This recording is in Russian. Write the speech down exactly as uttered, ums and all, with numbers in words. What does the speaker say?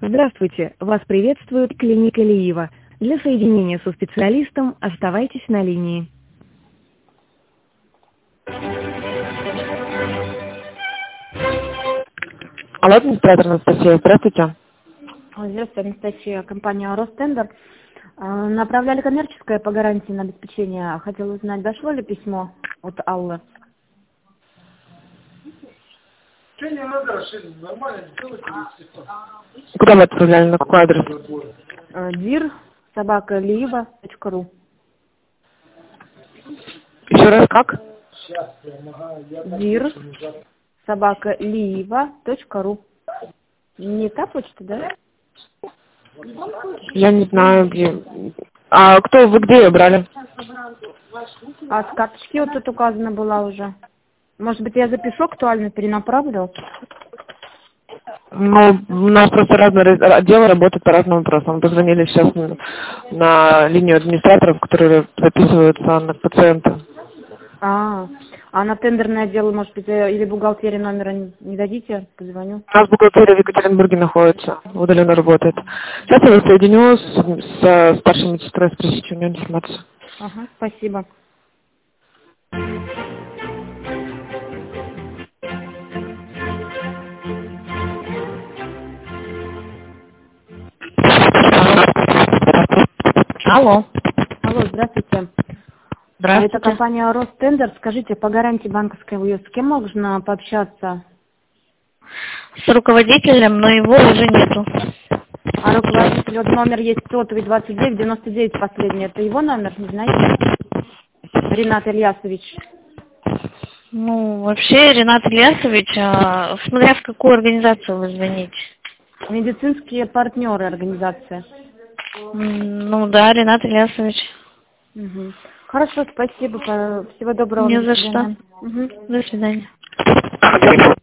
Здравствуйте, вас приветствует клиника Лиева. Для соединения со специалистом оставайтесь на линии. Алло, администратор Анастасия, здравствуйте. Здравствуйте, Анастасия, компания Ростендер. Направляли коммерческое по гарантии на обеспечение. Хотела узнать, дошло ли письмо от Аллы? Что не надо расширить? Нормально, делайте. Куда вы отправляли, на какой адрес? дир собака лиева точка ру. Еще раз, как? дир собака лиева точка ру. Не та почта, да? Я не знаю, где. А кто, вы где ее брали? А с карточки вот тут указана была уже. Может быть, я запишу актуально, перенаправлю? Ну, у нас просто разные отделы работают по разным вопросам. Позвонили сейчас на, на линию администраторов, которые записываются на пациента. А, а на тендерное отдел, может быть, или бухгалтерии номера не, не дадите? Позвоню. У нас бухгалтерия в Екатеринбурге находится, удаленно работает. Сейчас я вас соединю с, со старшей медсестрой, спросите у нее информацию. Ага, спасибо. Алло. Алло, здравствуйте. Здравствуйте. Это компания Ростендер. Скажите, по гарантии банковской вы с кем можно пообщаться? С руководителем, но его уже нету. А руководитель, вот номер есть сотовый двадцать девять девяносто девять последний. Это его номер, не знаете? Ренат Ильясович. Ну, вообще, Ренат Ильясович, а, смотря в какую организацию вы звоните. Медицинские партнеры организации. М, Ну да, Ренат Ильясович. Угу. Хорошо, спасибо. Всего доброго. Не до за свидания. что. Угу. До свидания.